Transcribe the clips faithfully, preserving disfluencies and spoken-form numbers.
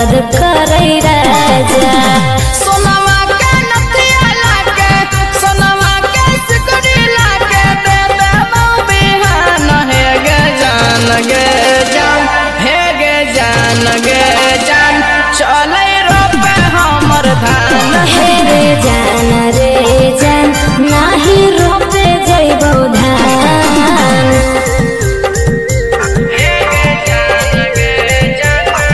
दर्द करे राजा। सोनवा के नथिया लाके सोनवा के सिकड़ी लाके दे दे बिहान हे गे जान गे जान हे गे जान गे जान चले रोपे हमर धान हे रे जान रे जान नाही रोपे जइबो धान। हे गे जान गे जान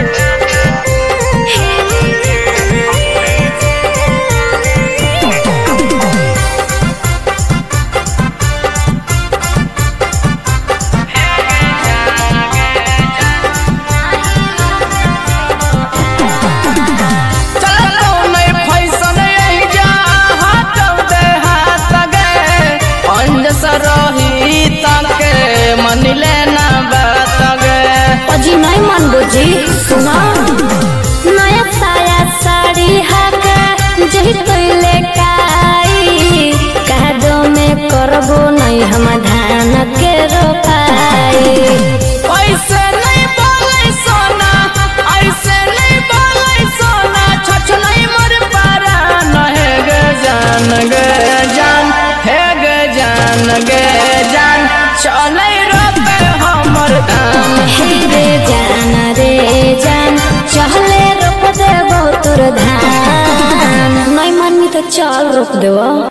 चलो नहीं फैसन यही जा हाथ दे हाथ गे अंजस रही तके मन लेना बात गे अजी नहीं मन बुझी सुना नया साया साड़ी हाका जही तोइले काई कादो में करबो नहीं हम धान के रोपाई। ऐसे नहीं बोले सोना ऐसे नहीं बोले सोना छछ नहीं मर पारा न हे गे जान गे जान हे गे जान गे जान चले रोपे हमर धान हे रे जान रे जान चहले रोप देबो तोर धान नहीं मानी तो चल रोप देबो।